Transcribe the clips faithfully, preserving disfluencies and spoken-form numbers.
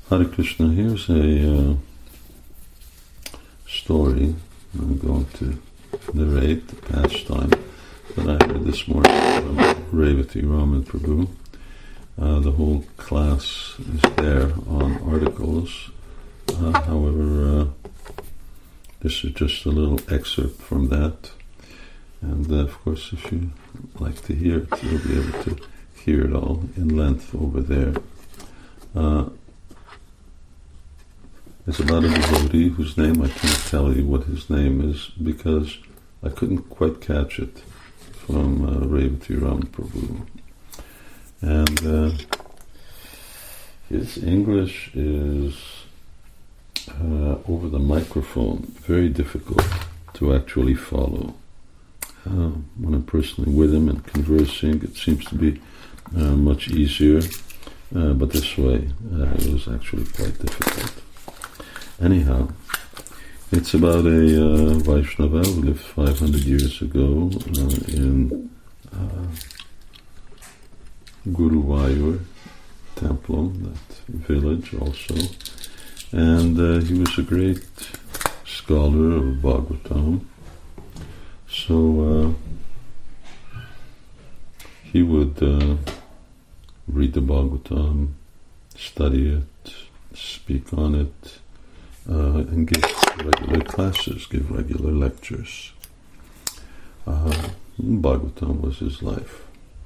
Hare Krishna, here's a uh, story I'm going to narrate, the pastime that I heard this morning from Revati Raman Prabhu. Uh, the whole class is there on articles. Uh, however, uh, this is just a little excerpt from that. And uh, of course, if you like to hear it, you'll be able to hear it all in length over there. Uh, It's about a devotee whose name I can't tell you what his name is because I couldn't quite catch it from uh, Revati Raman Prabhu. And uh, his English is uh, over the microphone very difficult to actually follow. Uh, when I'm personally with him and conversing, it seems to be uh, much easier, uh, but this way uh, it was actually quite difficult. Anyhow, it's about a uh, Vaishnava who lived five hundred years ago uh, in uh, Guruvayur temple, that village also. And uh, he was a great scholar of Bhagavatam. So uh, he would uh, read the Bhagavatam, study it, speak on it, Uh, and give regular classes, give regular lectures. Uh, Bhagavatam was his life.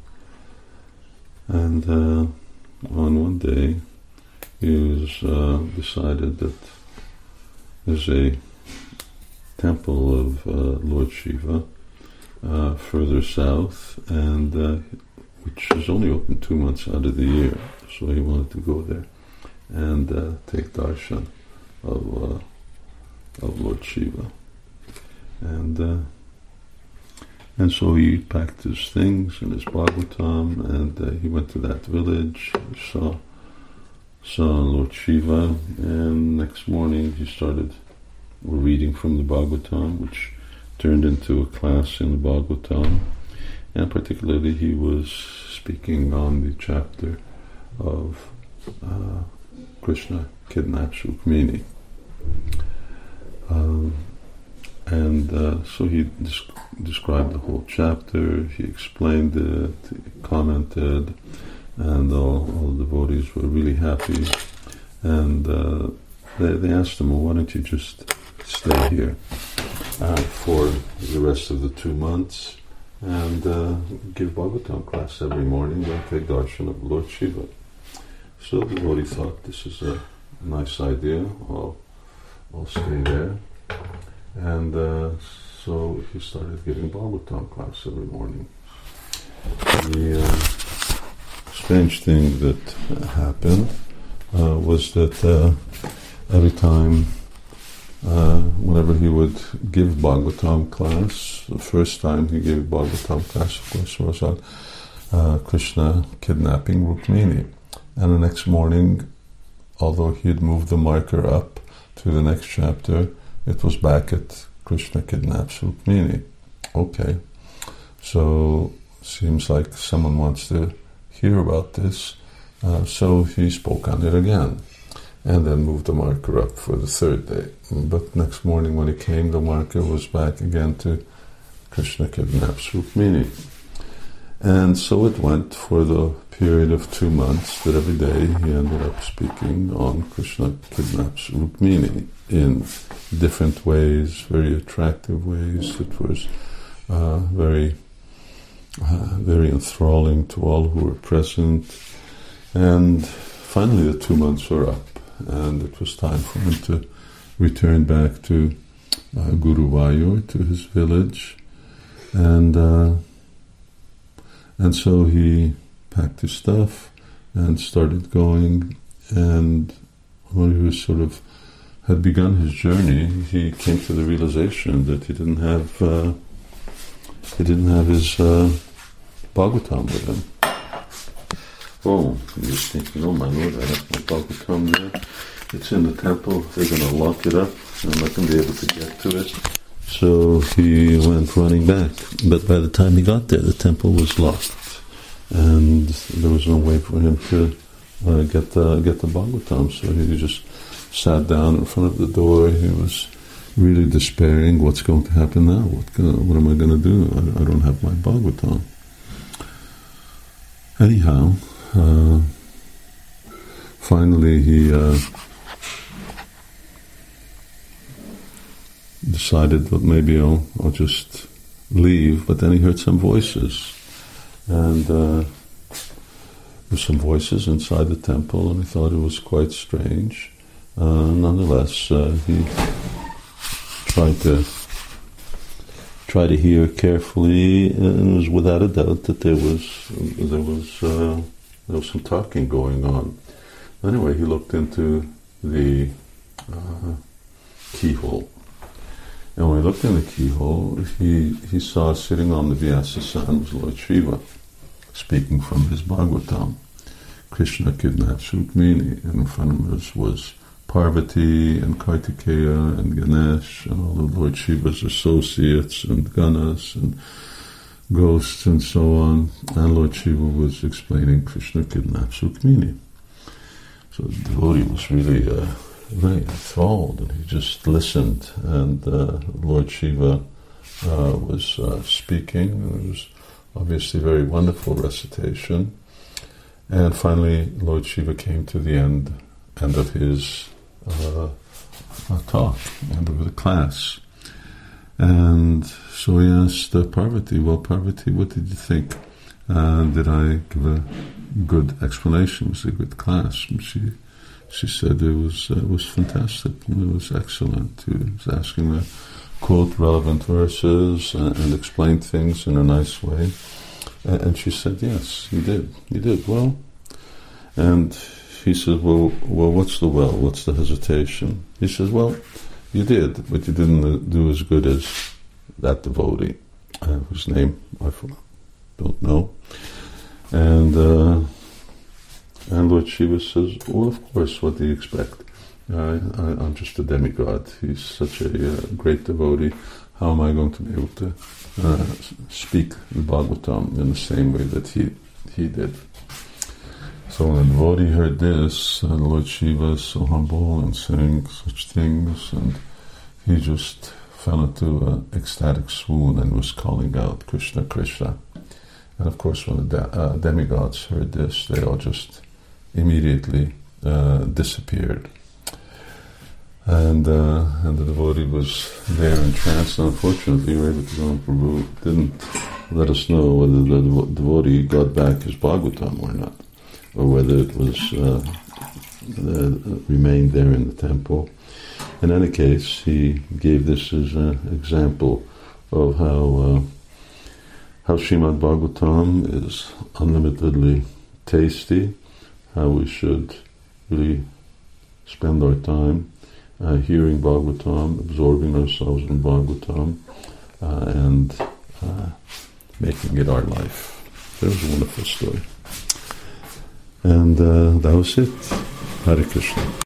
And uh, on one day, he was uh, decided that there's a temple of uh, Lord Shiva uh, further south, and uh, which is only open two months out of the year. So he wanted to go there and uh, take darshan of uh, of Lord Shiva, and uh, and so he packed his things and his Bhagavatam, and uh, he went to that village, saw saw Lord Shiva, and next morning he started reading from the Bhagavatam, which turned into a class in the Bhagavatam, and particularly he was speaking on the chapter of uh, Krishna kidnaps Rukmini. Um, and uh, so he des- described the whole chapter, he explained it, he commented, and all, all the devotees were really happy. And uh, they, they asked him, well, why don't you just stay here uh, for the rest of the two months and uh, give Bhagavatam class every morning and take darshan of Lord Shiva. So the devotee thought, this is a nice idea, I'll, I'll stay there. And uh, so he started giving Bhagavatam class every morning. The uh, strange thing that happened uh, was that uh, every time, uh, whenever he would give Bhagavatam class, the first time he gave Bhagavatam class, of course, was on uh, Krishna kidnapping Rukmini. And the next morning, although he had moved the marker up to the next chapter, it was back at Krishna kidnaps Rukmini. Okay, so seems like someone wants to hear about this, uh, so he spoke on it again, and then moved the marker up for the third day. But next morning when he came, the marker was back again to Krishna kidnaps Rukmini. And so it went for the period of two months that every day he ended up speaking on Krishna kidnaps Rukmini in different ways, very attractive ways. It was uh, very, uh, very enthralling to all who were present. And finally the two months were up, and it was time for him to return back to uh, Guruvayur, to his village. And uh, And so he packed his stuff and started going, and when he was sort of had begun his journey, he came to the realization that he didn't have uh, he didn't have his uh, Bhagavatam with him. Oh, he was thinking, oh my Lord, I have my Bhagavatam there. It's in the temple. They're going to lock it up. I'm not going to be able to get to it. So he went running back. But by the time he got there, the temple was locked, and there was no way for him to uh, get the get the Bhagavatam. So he just sat down in front of the door. He was really despairing. What's going to happen now? What gonna, what am I going to do? I, I don't have my Bhagavatam. Anyhow, uh, finally he uh, decided that maybe I'll, I'll just leave. But then he heard some voices, and uh, there were some voices inside the temple, and he thought it was quite strange. Uh, nonetheless, uh, he tried to try to hear carefully, and it was without a doubt that there was there was uh, there was some talking going on. Anyway, he looked into the uh, keyhole, and when he looked in the keyhole, he he saw sitting on the Vyasa-san was Lord Shiva, speaking from his Bhagavatam. Krishna kidnaps Rukmini, and in front of us was Parvati and Kartikeya and Ganesh and all of Lord Shiva's associates and Ganas and ghosts and so on. And Lord Shiva was explaining Krishna kidnaps Rukmini. So the devotee was really uh, very enthralled, and he just listened. And uh, Lord Shiva uh, was uh, speaking. It was obviously very wonderful recitation. And finally, Lord Shiva came to the end, end of his Uh, a talk, end of the class. And so he asked uh, Parvati, well, Parvati, what did you think? Uh, did I give a good explanation? Was it a good class? And she she said it was uh, it was fantastic. It was excellent. He was asking me to quote relevant verses and, and explain things in a nice way. And, and she said, yes, you did. You did well. And he says, well, well, what's the well? What's the hesitation? He says, well, you did, but you didn't do as good as that devotee, uh, whose name I don't know. And uh, and Lord Shiva says, well, of course, what do you expect? I, I, I'm just a demigod. He's such a uh, great devotee. How am I going to be able to uh, speak the Bhagavatam in the same way that he he did? So when the devotee heard this, uh, Lord Shiva is so humble and saying such things, and he just fell into an ecstatic swoon and was calling out Krishna, Krishna. And of course, when the de- uh, demigods heard this, they all just immediately uh, disappeared. And uh, and the devotee was there in trance. And unfortunately, Revati Prabhu didn't let us know whether the devo- devotee got back his Bhagavatam or not, or whether it was uh, uh, remained there in the temple. In any case, he gave this as an example of how uh, how Srimad Bhagavatam is unlimitedly tasty, how we should really spend our time uh, hearing Bhagavatam, absorbing ourselves in Bhagavatam, uh, and uh, making it our life. That was a wonderful story. And uh, that was it. Hare Krishna.